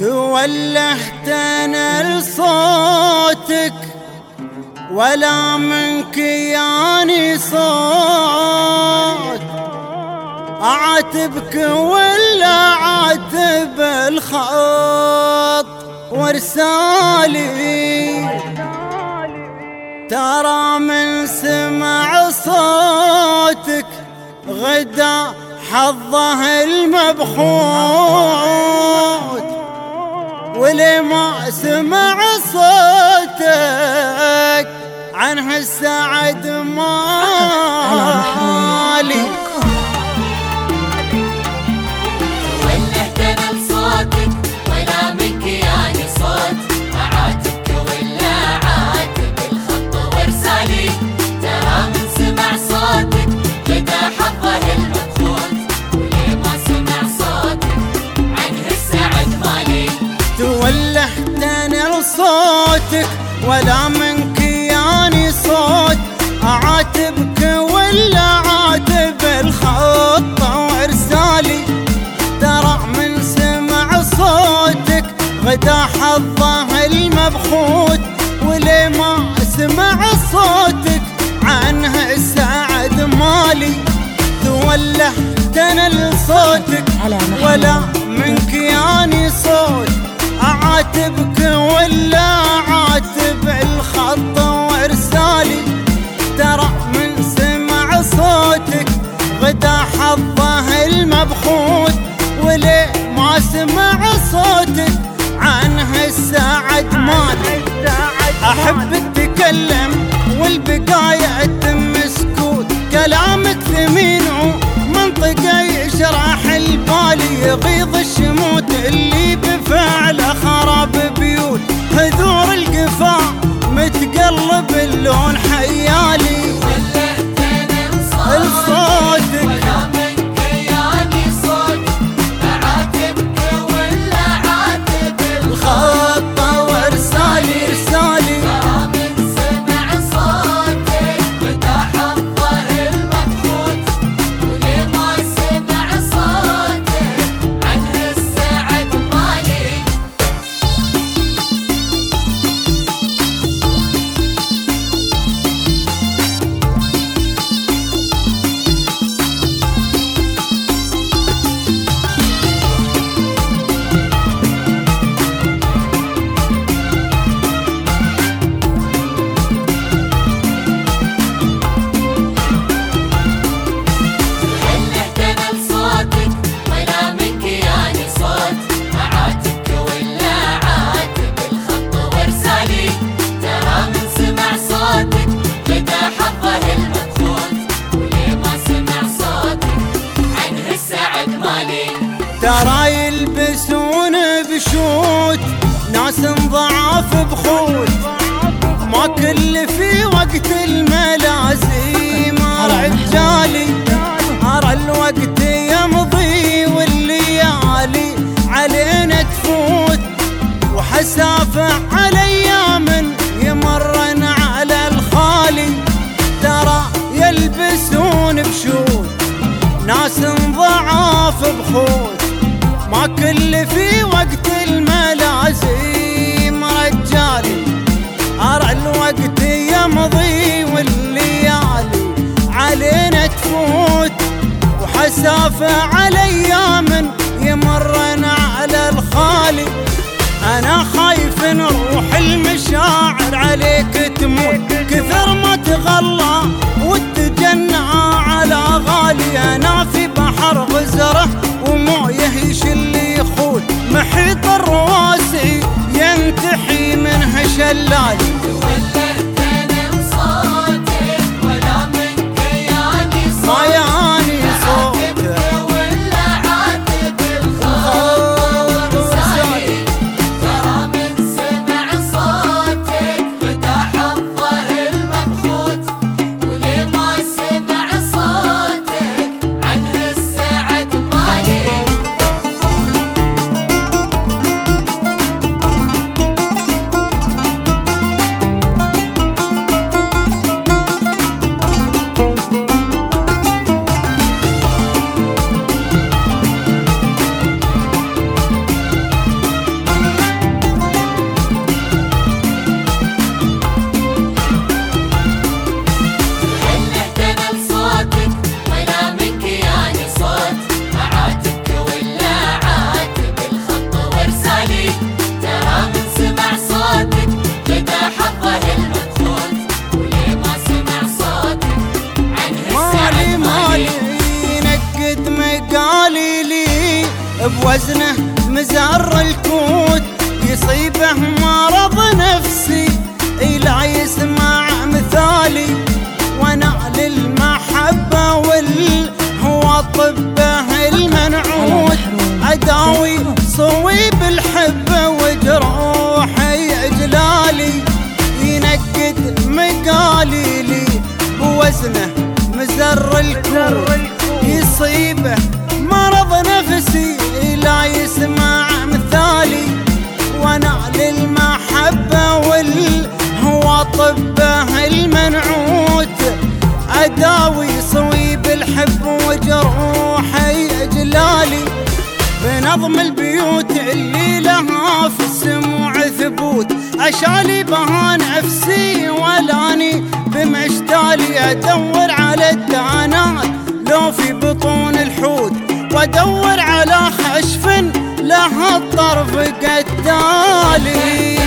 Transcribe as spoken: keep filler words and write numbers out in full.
تولهت انا لصوتك ولا منك ياني صوت، اعاتبك ولا عاتب الخط وارسالي، ترى من سمع صوتك غدا حظه المبخوت، ولي ما سمع صوتك عنه السعد مالي. ولهت انا لصوتك ولا منك يعني صوت، اعاتبك ولا عاتب الخط وارسالي، ترى من سمع صوتك غدا حظه المبخوت، ولي ما سمع صوتك عنه السعد مالي. تولهت انا لصوتك ولا منك ياني صوت، اعاتبك ولا عاتب الخط وارسالي، ترى من سمع صوتك غدا حظه المبخوت، ولي ما سمع صوتك عنه السعد مالي. تولهت انا لصوتك ولا منك ياني صوت، اعاتبك ولا عاتب الخط وارسالي، ترى من سمع صوتك غدا حظه المبخوت، ولي ما سمع صوتك عنه السعد مالي. احب اتكلم والبقايا اتم سكوت، كلامك ثمين ومنطقه يشرح البالي، يغيظ الشموت اللي بفعله خراب بيوت، هذور القفا متقلب اللون حيالي. ولهت انا لصوتك ولا منك يعني صوت، اعاتبك ولا عاتب الخط وارسالي ارسالي، ترى من سمع صوتك غدا حظه المبخوت، ولي ما سمع صوتك عنه السعد مالي. ولهت انا لصوتك ولا منك يعني صوت، اعاتبك ولا عاتب الخط وارسالي، ترى من سمع صوتك غدا حظه المبخوت، ولي ما سمع صوتك عنه السعد مالي. ترى يلبسون بشوت ناس ضعاف بخوت، ما كل في وقت الملازم رجالي، أرى الوقت يمضي والليالي علينا تفوت، وحسافة على أيام يمرن على الخالي، ترى يلبسون بشوت ناس ضعاف بخوت، ما كل في وقت الملازم رجالي، أرى الوقت يمضي والليالي علينا تفوت، وحسافة على أيام يمرن على الخالي، أنا خايف نروح المشاعر عليك تموت، كثر ما تغلى وتجنى على غالي، أنا في بحر غزره ومويه يشل يخوت، محيط الرواسي ينتحي منه شلالي. ولهت انا لصوتك ولا منك يعني ما صوت، ياني صوت اعاتبك ولا عاتب الخط وارسالي، ترى من سمع صوتك غدا حظه المبخوت، ولي ما سمع بوزنه مزر الكوت يصيبه مرض نفسي لا يسمع مثالي ونال المحبة والهوى طبه المنعوت أداوي صويب الحبة وجروحي إجلالي ينقد مقالي لي بوزنه مزر الكوت يصيبه مرض نفسي لا يسمع مثالي ونال المحبة والهوى طبه المنعوت أداوي صويب الحب وجروحي إجلالي بنظم البيوت اللي لها في السموع ثبوت أشالي بها نفسي ولاني بمشتالي أدور على الدانات لو في بطون الحوت وادور على خشف لها الطرف قتالي